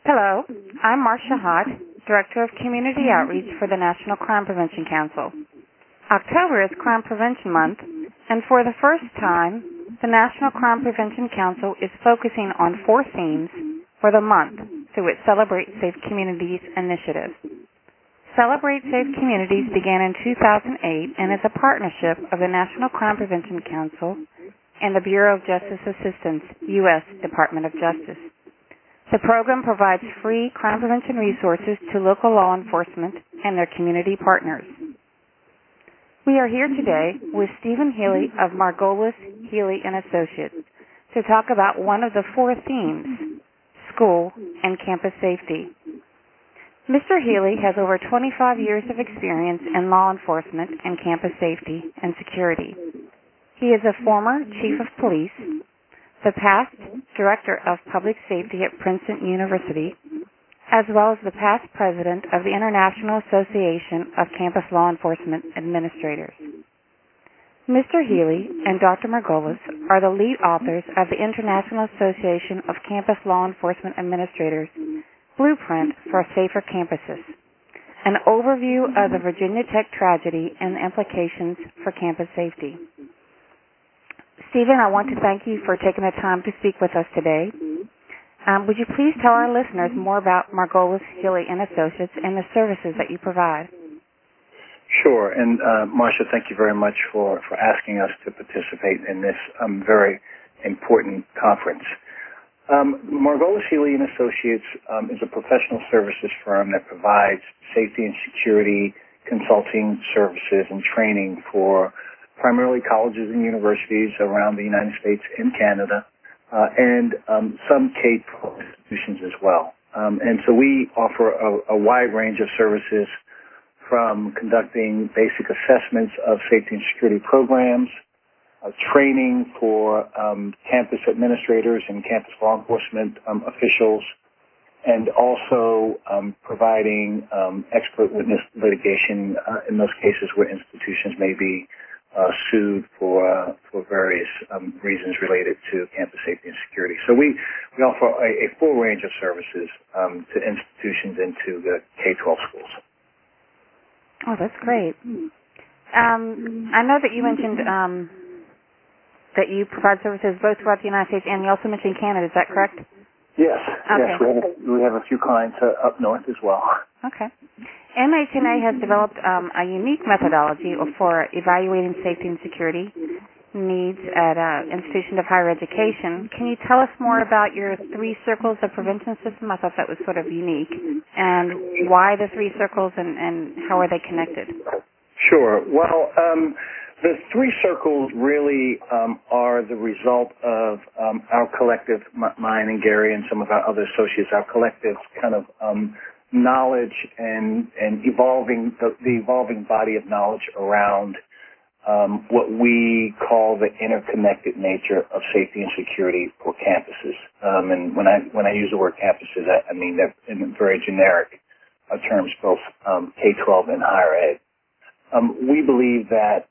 Hello, I'm Marcia Hott, Director of Community Outreach for the National Crime Prevention Council. October is Crime Prevention Month, and for the first time, the National Crime Prevention Council is focusing on 4 themes for the month through its Celebrate Safe Communities initiative. Celebrate Safe Communities began in 2008 and is a partnership of the National Crime Prevention Council and the Bureau of Justice Assistance, U.S. Department of Justice. The program provides free crime prevention resources to local law enforcement and their community partners. We are here today with Stephen Healy of Margolis, Healy & Associates to talk about one of the 4 themes, school and campus safety. Mr. Healy has over 25 years of experience in law enforcement and campus safety and security. He is a former chief of police, the past director of public safety at Princeton University, as well as the past president of the International Association of Campus Law Enforcement Administrators. Mr. Healy and Dr. Margolis are the lead authors of the International Association of Campus Law Enforcement Administrators Blueprint for Safer Campuses, an overview of the Virginia Tech tragedy and the implications for campus safety. Stephen, I want to thank you for taking the time to speak with us today. Would you please tell our listeners more about Margolis, Healy & Associates and the services that you provide? Sure. And, Marcia, thank you very much for asking us to participate in this very important conference. Margolis, Healy & Associates is a professional services firm that provides safety and security consulting services and training for primarily colleges and universities around the United States and Canada, and some K-12 institutions as well. And so we offer a wide range of services from conducting basic assessments of safety and security programs, training for campus administrators and campus law enforcement officials, and also providing expert witness litigation in those cases where institutions may be sued for various reasons related to campus safety and security. So we offer a full range of services to institutions and to the K-12 schools. Oh, that's great. I know that you mentioned that you provide services both throughout the United States, and you also mentioned Canada. Is that correct? Yes. Okay. Yes, we have a few clients up north as well. Okay. MHNA has developed a unique methodology for evaluating safety and security needs at institutions of higher education. Can you tell us more about your 3 circles of prevention system? I thought that was sort of unique. And why the 3 circles and how are they connected? Sure. Well, the 3 circles really are the result of our collective, mine and Gary and some of our other associates, our collective kind of knowledge and evolving the evolving body of knowledge around what we call the interconnected nature of safety and security for campuses. And when I use the word campuses, I mean that in very generic terms, both K-12 and higher ed. We believe that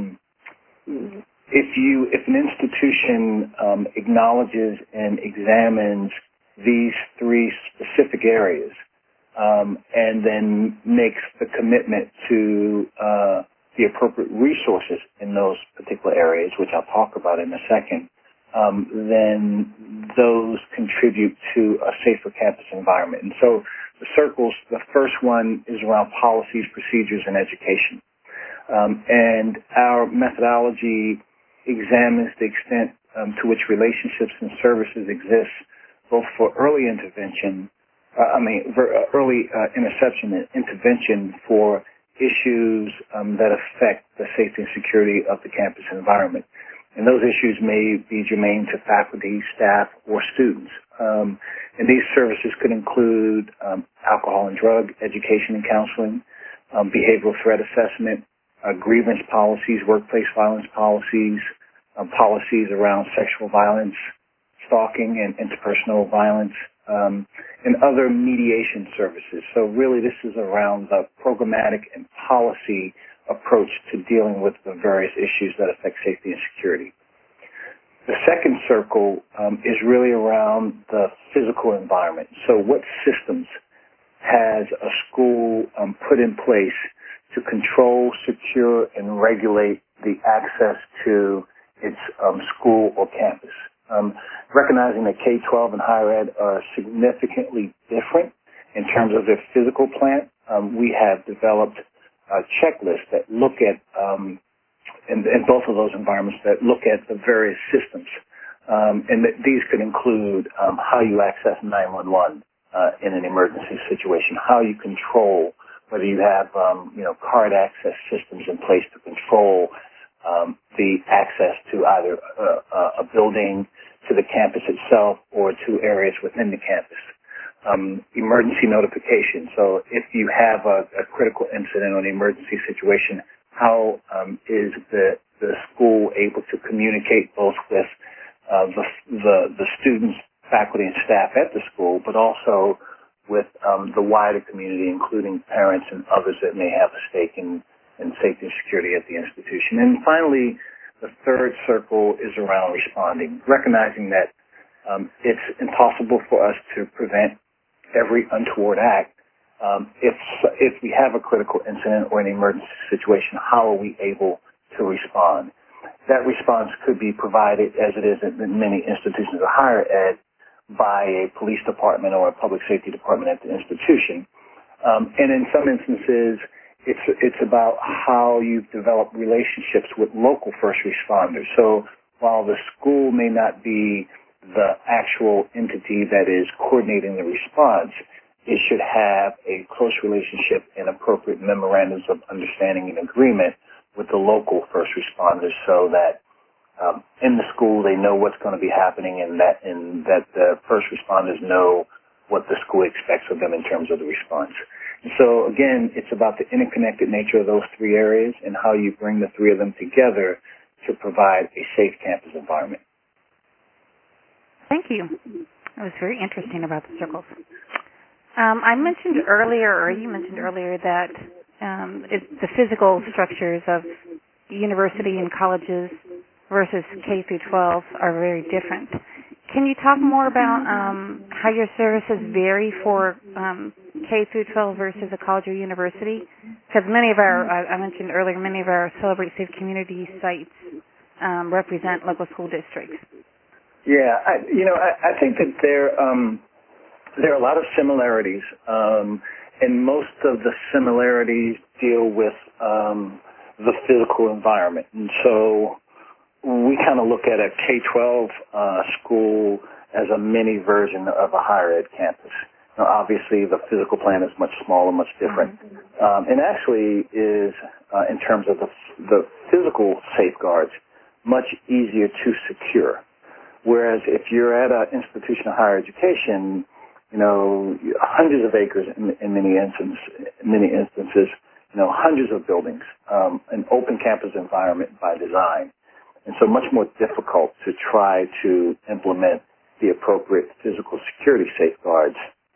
if an institution acknowledges and examines these 3 specific areas, and then makes the commitment to the appropriate resources in those particular areas, which I'll talk about in a second, then those contribute to a safer campus environment. And so the circles, the first one is around policies, procedures, and education. And our methodology examines the extent to which relationships and services exist, both for early intervention, early interception and intervention for issues that affect the safety and security of the campus environment. And those issues may be germane to faculty, staff, or students. And these services could include alcohol and drug education and counseling, behavioral threat assessment, grievance policies, workplace violence policies, policies around sexual violence, stalking and interpersonal violence, and other mediation services. So really this is around the programmatic and policy approach to dealing with the various issues that affect safety and security. The second circle is really around the physical environment. So what systems has a school put in place to control, secure, and regulate the access to its school or campus? Recognizing that K-12 and higher ed are significantly different in terms of their physical plant, we have developed checklists that look at, in both of those environments, that look at the various systems. And that these could include how you access 911 in an emergency situation, how you control, whether you have card access systems in place to control the access to either a building, to the campus itself, or to areas within the campus. Emergency notification. So if you have a critical incident or an emergency situation, how is the school able to communicate both with the students, faculty, and staff at the school, but also with the wider community, including parents and others that may have a stake in safety and security at the institution. And finally, the third circle is around responding, recognizing that it's impossible for us to prevent every untoward act. If we have a critical incident or an emergency situation, how are we able to respond? That response could be provided, as it is in many institutions of higher ed, by a police department or a public safety department at the institution. And in some instances, it's about how you've developed relationships with local first responders. So while the school may not be the actual entity that is coordinating the response, it should have a close relationship and appropriate memorandums of understanding and agreement with the local first responders, so that in the school they know what's going to be happening, and that the first responders know what the school expects of them in terms of the response. And so again, it's about the interconnected nature of those three areas and how you bring the three of them together to provide a safe campus environment. Thank you. It was very interesting about the circles. I mentioned earlier, or you mentioned earlier, that the physical structures of university and colleges versus K through 12 are very different. Can you talk more about how your services vary for K through 12 versus a college or university? Because many of I mentioned earlier, many of our Celebrate Safe Community sites represent local school districts. Yeah, I think that there are a lot of similarities, and most of the similarities deal with the physical environment. And so we kind of look at a K-12 school as a mini version of a higher ed campus. Now, obviously, the physical plan is much smaller, much different, and actually is, in terms of the physical safeguards, much easier to secure. Whereas if you're at an institution of higher education, hundreds of acres in many instances, hundreds of buildings, an open campus environment by design. And so much more difficult to try to implement the appropriate physical security safeguards.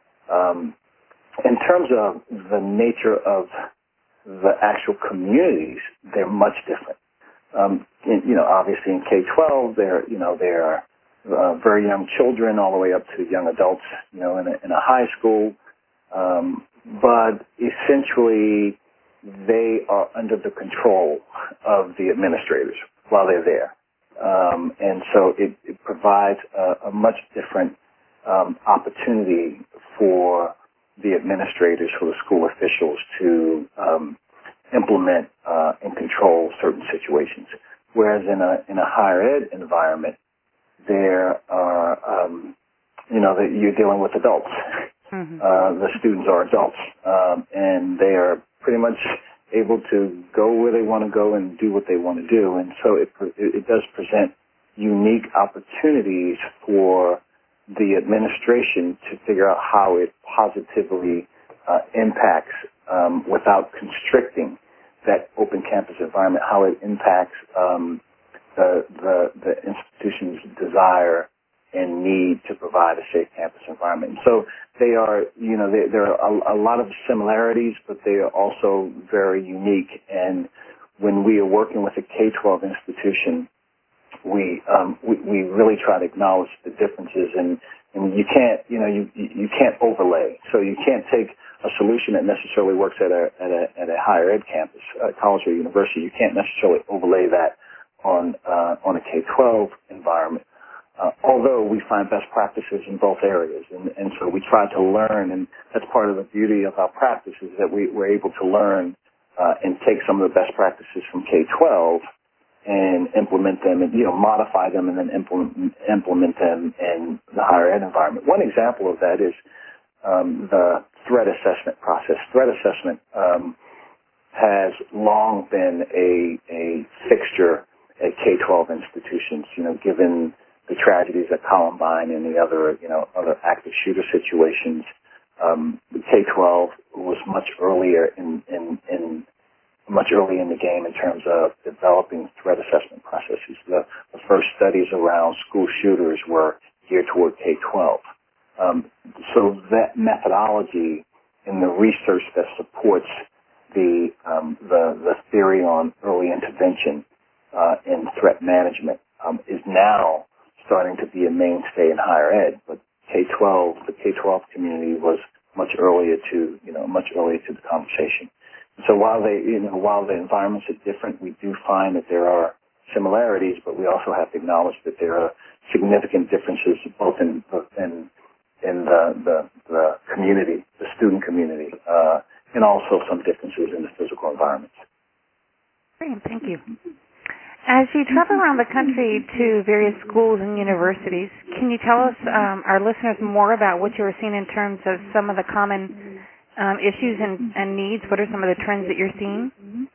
In terms of the nature of the actual communities, they're much different. Obviously in K-12, there are very young children all the way up to young adults, in a high school. But essentially, they are under the control of the administrators while they're there. And so it provides a much different opportunity for the administrators, for the school officials to implement and control certain situations. Whereas in a higher ed environment, there are, you're dealing with adults. Mm-hmm. The students are adults, and they are pretty much able to go where they want to go and do what they want to do. And so it does present unique opportunities for the administration to figure out how it positively impacts, without constricting that open campus environment, how it impacts the institution's desire and need to provide a safe campus environment. And so they are, there are a lot of similarities, but they are also very unique. And when we are working with a K-12 institution, we really try to acknowledge the differences, and you can't you can't overlay. So you can't take a solution that necessarily works at a higher ed campus, college or university. You can't necessarily overlay that on a K-12 environment. Although we find best practices in both areas, and so we try to learn, and that's part of the beauty of our practice is that we're able to learn and take some of the best practices from K-12 and implement them, and modify them, and then implement them in the higher ed environment. One example of that is the threat assessment process. Threat assessment has long been a fixture at K-12 institutions. Given the tragedies at Columbine and the other active shooter situations, K-12 was much earlier in the game in terms of developing threat assessment processes. The first studies around school shooters were geared toward K-12. So that methodology and the research that supports the theory on early intervention in threat management is now starting to be a mainstay in higher ed. But the K-12 community was much earlier to the conversation. So while the environments are different, we do find that there are similarities, but we also have to acknowledge that there are significant differences both in the community, the student community, and also some differences in the physical environments. Great, thank you. As you travel around the country to various schools and universities, can you tell us, our listeners, more about what you are seeing in terms of some of the common issues and needs? What are some of the trends that you're seeing?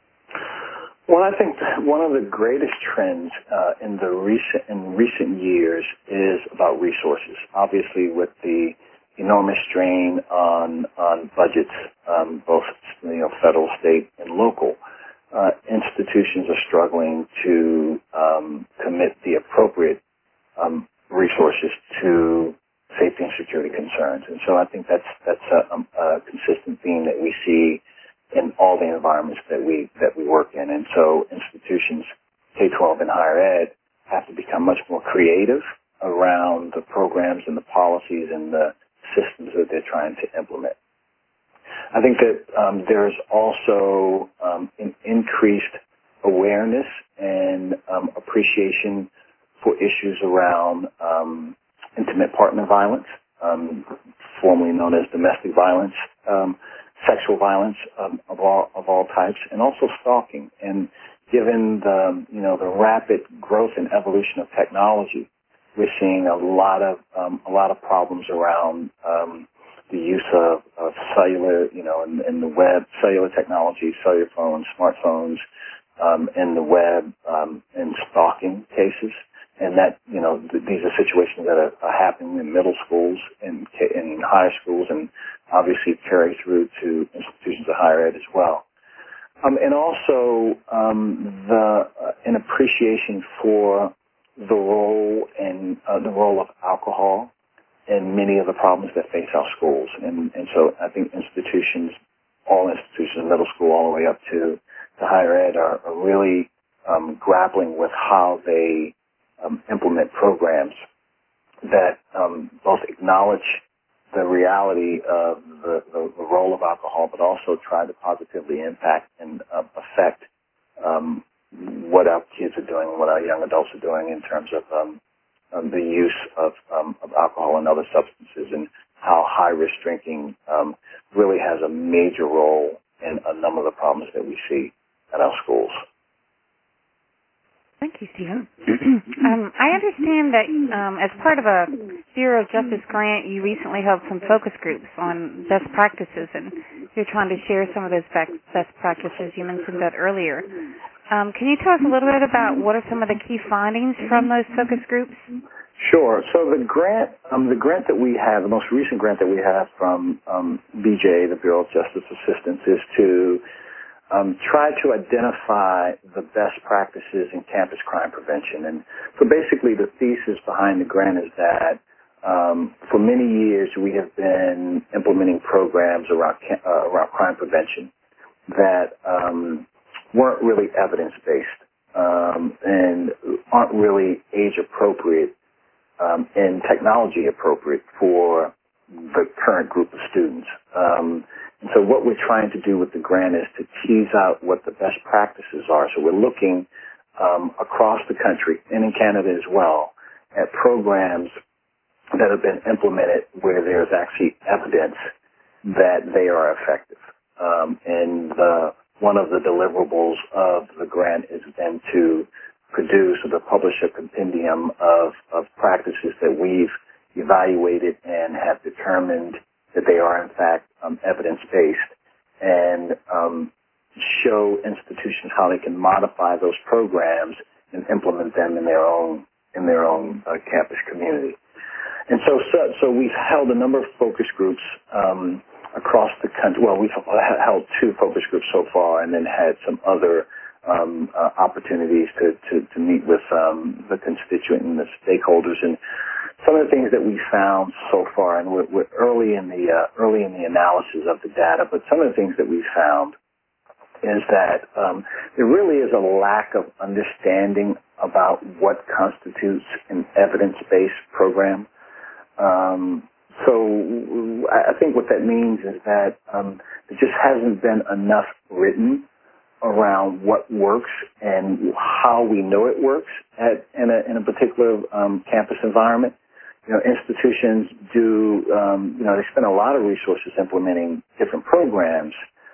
Well, I think one of the greatest trends in recent years is about resources. Obviously, with the enormous strain on budgets, both federal, state, and local, institutions are struggling to commit the appropriate resources to safety and security concerns. And so I think that's a consistent theme that we see in all the environments that we work in. And so institutions, K-12 and higher ed, have to become much more creative around the programs and the policies and the systems that they're trying to implement. I think that there's also an increased awareness and appreciation for issues around intimate partner violence, formerly known as domestic violence, sexual violence of all types, and also stalking. And given the rapid growth and evolution of technology, we're seeing a lot of problems around the use of cellular, and the web, cellular technology, cellular phones, smartphones, and the web, and stalking cases. And that, these are situations that are happening in middle schools and in higher schools, and obviously carry through to institutions of higher ed as well. And also an appreciation for the role of alcohol in many of the problems that face our schools. And so I think all institutions, middle school all the way up to higher ed, are really grappling with how they implement programs that both acknowledge the reality of the role of alcohol, but also try to positively impact and affect what our kids are doing, what our young adults are doing in terms of the use of alcohol and other substances, and how high-risk drinking really has a major role in a number of the problems that we see at our schools. Thank you, Stephen. I understand that as part of a Bureau of Justice grant, you recently held some focus groups on best practices, and you're trying to share some of those best practices. You mentioned that earlier. Can you tell us a little bit about what are some of the key findings from those focus groups? Sure. So the grant that we have, the most recent grant that we have from BJ, the Bureau of Justice Assistance, is to try to identify the best practices in campus crime prevention. And so basically the thesis behind the grant is that for many years we have been implementing programs around crime prevention that weren't really evidence-based. and aren't really age appropriate and technology appropriate for the current group of students. And so what we're trying to do with the grant is to tease out what the best practices are. So we're looking across the country and in Canada as well at programs that have been implemented where there's actually evidence that they are effective. And one of the deliverables of the grant is then to produce or to publish a compendium of practices that we've evaluated and have determined that they are in fact evidence-based, and show institutions how they can modify those programs and implement them in their own campus community. And so we've held a number of focus groups across the country. Well, we've held 2 focus groups so far, and then had some other opportunities to meet with the constituent and the stakeholders. And some of the things that we found so far, and we're early in the analysis of the data, but some of the things that we found is that there really is a lack of understanding about what constitutes an evidence-based program. So I think what that means is that there just hasn't been enough written around what works and how we know it works in a particular campus environment. You know, institutions do, they spend a lot of resources implementing different programs,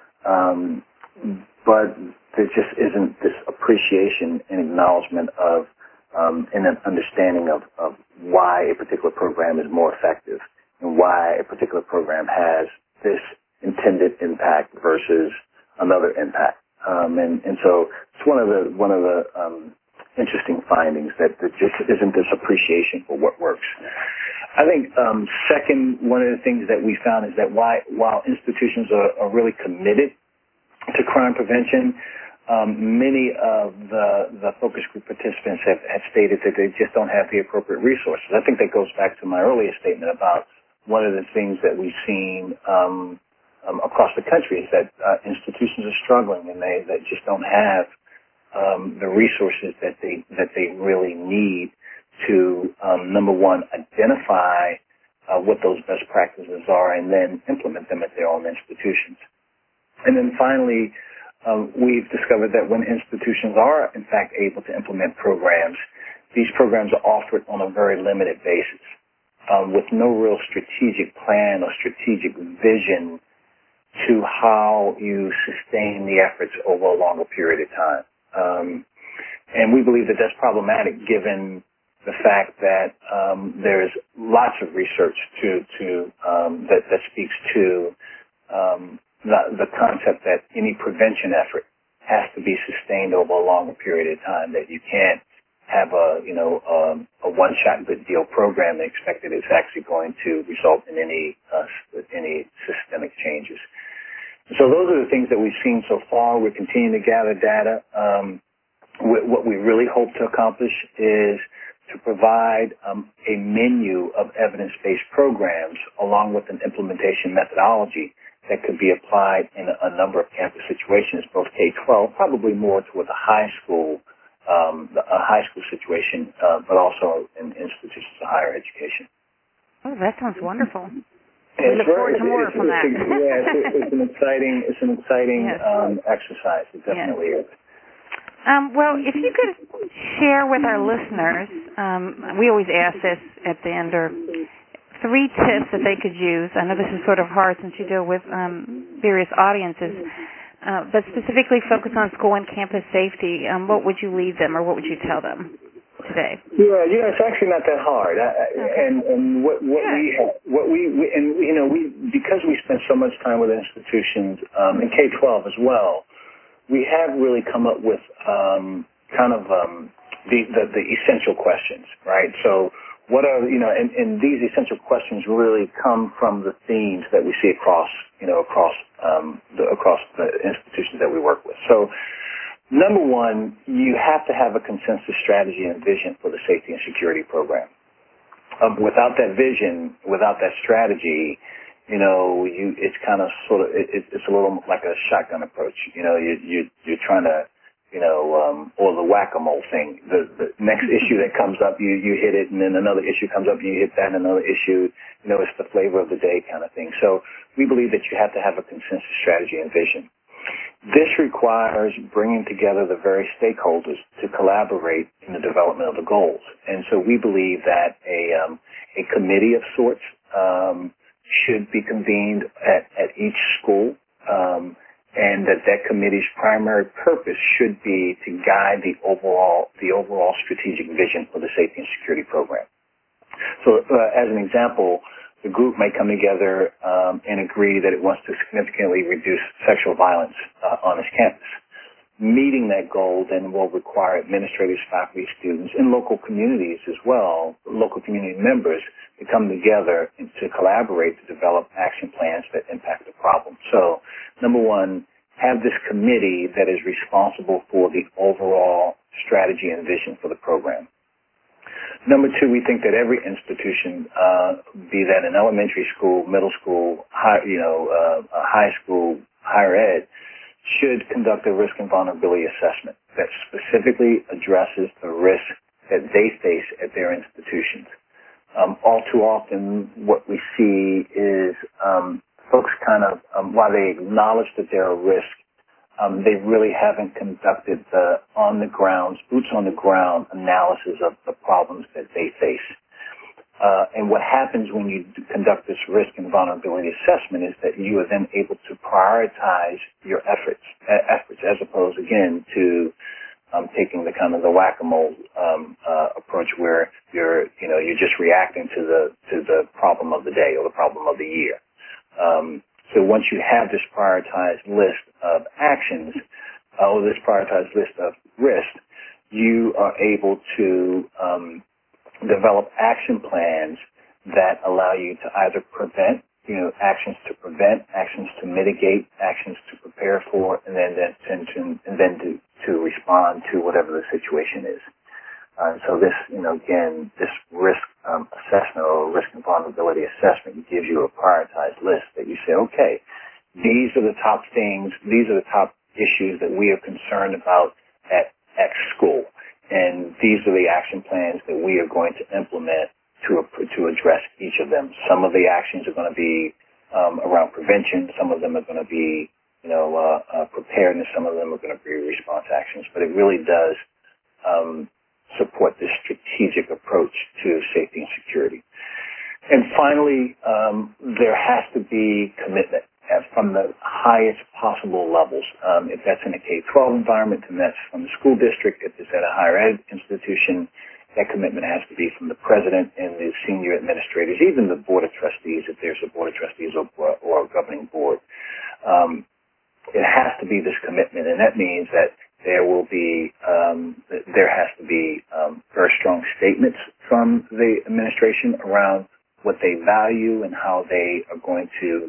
but there just isn't this appreciation and acknowledgement of and an understanding of why a particular program is more effective and why a particular program has this intended impact versus another impact. And so it's one of the interesting findings that there just isn't this appreciation for what works. I think second, one of the things that we found is that while institutions are really committed to crime prevention, many of the focus group participants have stated that they just don't have the appropriate resources. I think that goes back to my earlier statement about one of the things that we've seen across the country is that institutions are struggling and they just don't have the resources that they really need to, number one, identify what those best practices are and then implement them at their own institutions. And then finally, we've discovered that when institutions are, in fact, able to implement programs, these programs are offered on a very limited basis, with no real strategic plan or strategic vision to how you sustain the efforts over a longer period of time. And we believe that that's problematic given the fact that there's lots of research that speaks to the concept that any prevention effort has to be sustained over a longer period of time, that you can't have a one-shot good deal program and expect that it's actually going to result in any systemic changes. So those are the things that we've seen so far. We're continuing to gather data. What we really hope to accomplish is to provide a menu of evidence-based programs along with an implementation methodology that could be applied in a number of campus situations, both K-12, probably more toward the high school situation, but also in institutions of higher education. Oh, that sounds wonderful. We look forward to more from that. It's an exciting yes. Exercise. It definitely is. Well, if you could share with our listeners, we always ask this at the end, or 3 tips that they could use. I know this is sort of hard since you deal with various audiences, but specifically focus on school and campus safety. What would you leave them, or what would you tell them today? Yeah, it's actually not that hard. And because we spend so much time with institutions in K-12 as well, we have really come up with the essential questions, right? So what are, and these essential questions really come from the themes that we see across the institutions that we work with. So number one, you have to have a consensus strategy and vision for the safety and security program. Without that vision, without that strategy, it's kind of it's a little like a shotgun approach. You're trying to or the whack-a-mole thing. The next issue that comes up, you hit it, and then another issue comes up, and you hit that, and another issue. It's the flavor of the day kind of thing. So we believe that you have to have a consensus strategy and vision. This requires bringing together the various stakeholders to collaborate in the development of the goals. And so we believe that a committee of sorts should be convened at each school, and that committee's primary purpose should be to guide the overall strategic vision for the safety and security program. So as an example, the group may come together and agree that it wants to significantly reduce sexual violence on its campus. Meeting that goal then will require administrators, faculty, students, and local communities as well, local community members, to come together and to collaborate to develop action plans that impact the problem. So, number one, have this committee that is responsible for the overall strategy and vision for the program. Number two, we think that every institution, be that an elementary school, middle school, high school, higher ed, should conduct a risk and vulnerability assessment that specifically addresses the risk that they face at their institutions. All too often, what we see is folks while they acknowledge that they're a risk, they really haven't conducted the boots on the ground analysis of the problems that they face. And what happens when you conduct this risk and vulnerability assessment is that you are then able to prioritize your efforts as opposed, again, to taking the whack-a-mole approach where you're just reacting to the problem of the day or the problem of the year. So once you have this prioritized list of actions or this prioritized list of risks, you are able to develop action plans that allow you to either prevent, actions to prevent, actions to mitigate, actions to prepare for, and then to respond to whatever the situation is. So this, again, this risk assessment or risk and vulnerability assessment gives you a prioritized list that you say, okay, these are the top things, these are the top issues that we are concerned about at X school. And these are the action plans that we are going to implement to address each of them. Some of the actions are going to be around prevention. Some of them are going to be, preparedness. Some of them are going to be response actions. But it really does support this strategic approach to safety and security. And finally, there has to be commitment from the highest possible levels. If that's in a K-12 environment, then that's from the school district. If it's at a higher ed institution, that commitment has to be from the president and the senior administrators, even the board of trustees, if there's a board of trustees or a governing board. It has to be this commitment, and that means that there has to be very strong statements from the administration around what they value and how they are going to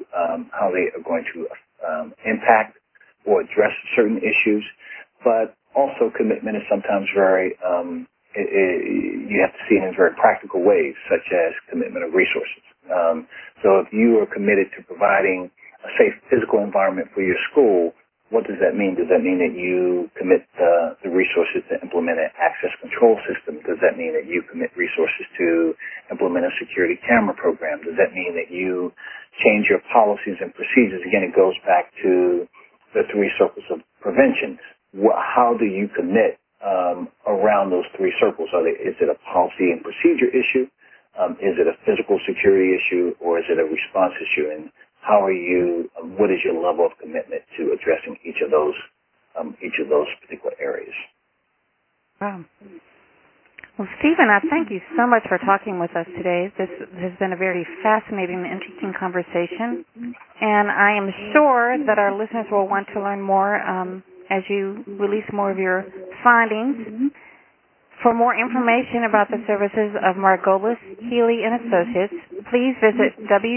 impact or address certain issues. But also, commitment is sometimes very you have to see it in very practical ways, such as commitment of resources. So if you are committed to providing a safe physical environment for your school, what does that mean? Does that mean that you commit the resources to implement an access control system? Does that mean that you commit resources to implement a security camera program? Does that mean that you change your policies and procedures? Again, it goes back to the three circles of prevention. How do you commit around those three circles? Is it a policy and procedure issue? Is it a physical security issue, or is it a response issue? And what is your level of commitment to addressing each of those particular areas? Wow. Well, Stephen, I thank you so much for talking with us today. This has been a very fascinating and interesting conversation, and I am sure that our listeners will want to learn more as you release more of your findings. For more information about the services of Margolis, Healy & Associates, please visit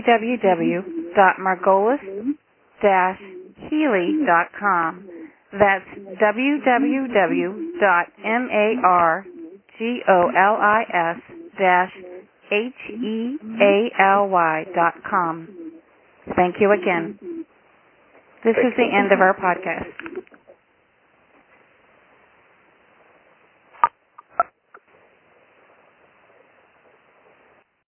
www.margolis-healy.com. That's www.margolis-healy.com. Thank you again. This is the end of our podcast.